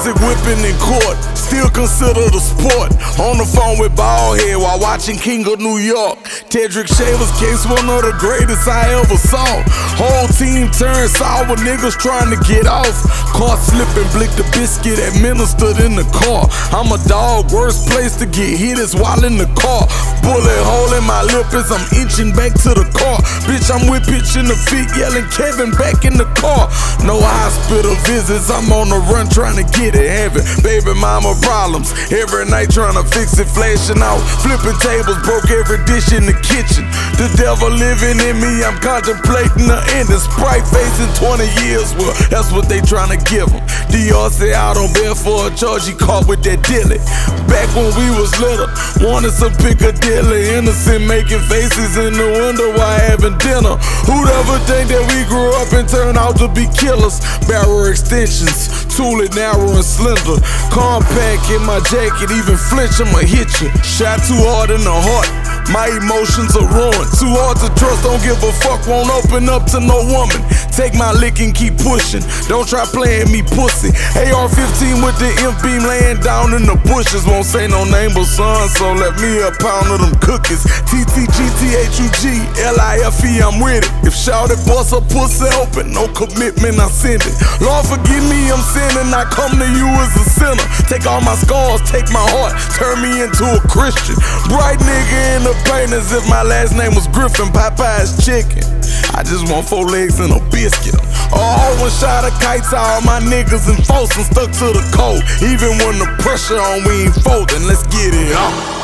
music whipping in court, still considered a sport. On the phone with Ballhead while watching King of New York. Tedrick Shavers case, one of the greatest I ever saw. Whole team turned sour, niggas trying to get off. Car slipping, Blick the Biscuit administered in the car. I'm a dog, worst place to get hit is while in the car. Bullet hole in my lip as I'm inching back to the car. Bitch, I'm with pitch in the feet, yelling Kevin back in the car. No hospital visits, I'm on the run trying to get it heaven. Baby mama problems, every night trying to fix it, flashing out. Flipping tables, broke every dish in the kitchen. The devil living in me, I'm contemplating the ending. Sprite facing 20 years, well, that's what they trying to give him. DR say out on bail for a charge he caught with that dilly. Back when we was little, wanted some Piccadilly. Innocent making faces in the window while having dinner. Who'd ever think that we grew up and turned out to be killers? Barrel extensions, toolie narrow and slender. Compact in my jacket, even flinch, I'ma hit you. Shot too hard in the heart, my emotions are ruined. Too hard to trust, don't give a fuck, won't open up to no woman. Take my lick and keep pushing, don't try playing me pussy. AR-15 with the imp beam laying down in the bushes. Won't say no name but son, so let me a pound of them cookies. TTGTHUG-LIFE, I'm with it. If shouted bust a pussy open, no commitment, I send it. Lord forgive me, I'm sinning, I come to you as a sinner. Take all my scars, take my heart, turn me into a Christian. Bright nigga in the paint as if my last name was Griffin, Popeye's chicken. I just want 4 legs and a biscuit. Oh, one shot of kites, all my niggas enforcing, stuck to the code. Even when the pressure on, we ain't folding, let's get it on.